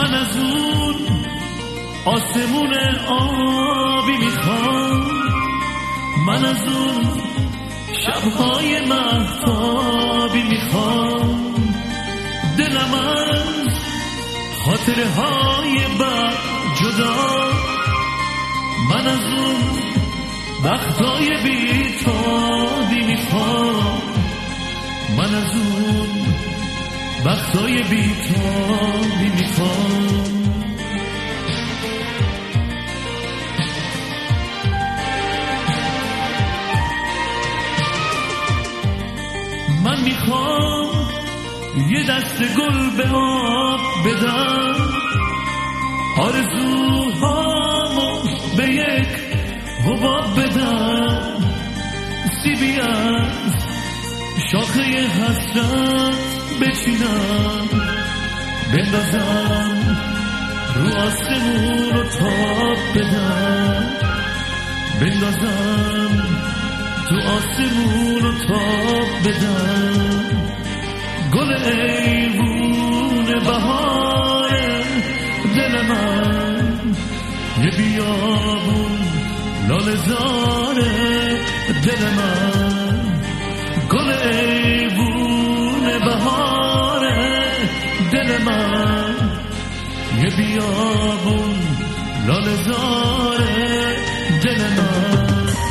من از اون آسمون آبی میخوام، من از اون شبهای مهتابی میخوام، دلم از خاطرهای بد جدا، من از اون وقتای بیتابی میخوام، من از اون وقتای بیتابی میخوام. من میخوام یه دست گل به آب بدم، آرزوهامو به یک حباب بدم، سیبی از شاخه حسرت بچینم، بندازم رو آسمون و تاب بدم، بندازم تو آسمون و تاب بدم. گل ایوون بهار دل من، یه بیابون لاله زار دل من، گل ایوون بهار دل من، یه بیابون لاله زار دل من.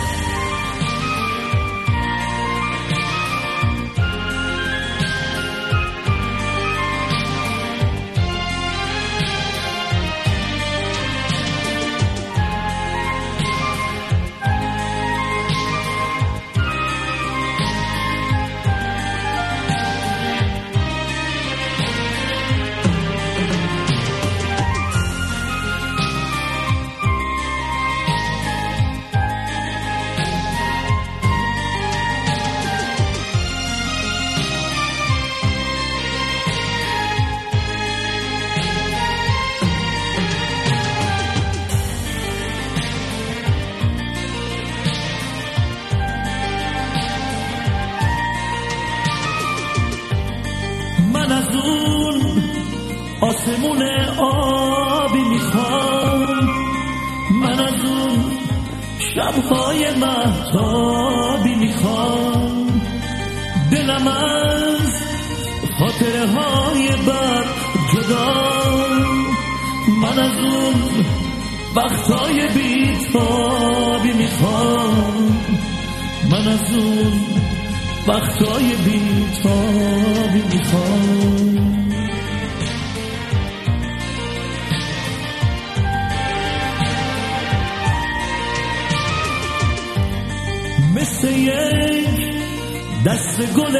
من از اون آسمون آبی میخوام، من از اون شبهای مهتابی میخوام، دلم از خاطره های بد جدا، من از اون وقتای بیتابی میخوام، من از اون وقتای بیتابی میخوام. مثل یک دست گل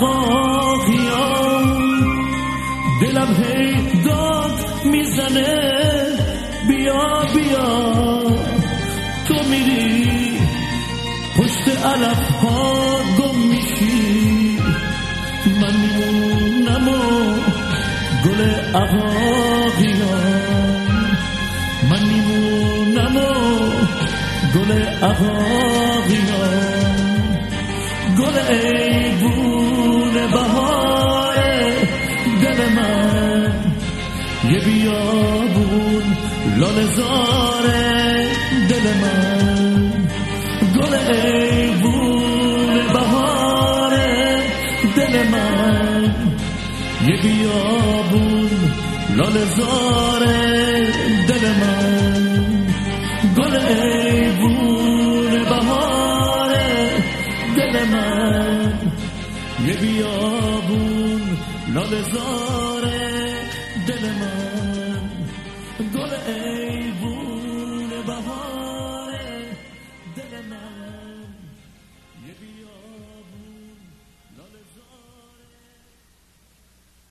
عقاقیان، دلم هی داد میزنه بیا بیا، تو میری پشت علف ها گم میشی، من میمونم و گل عقاقیان، من میمونم و گل عقاقیان، گل ایوون بهار دل من، یه بیابون لاله زار دل من، گل ایوون بهار دل من، یه بیابون لاله زار دل من، گل ایوون بهار دل من، یه بیابون لاله زار دل من، گل